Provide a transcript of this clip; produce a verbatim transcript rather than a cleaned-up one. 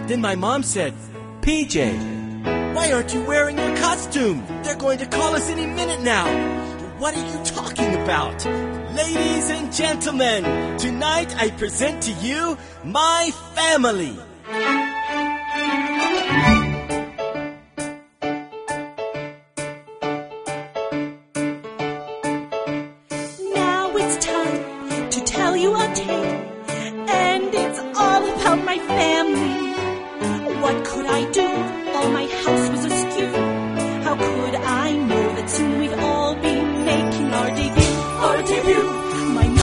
Then my mom said, P J, why aren't you wearing your costume? They're going to call us any minute now. What are you talking about? Ladies and gentlemen, tonight I present to you my family.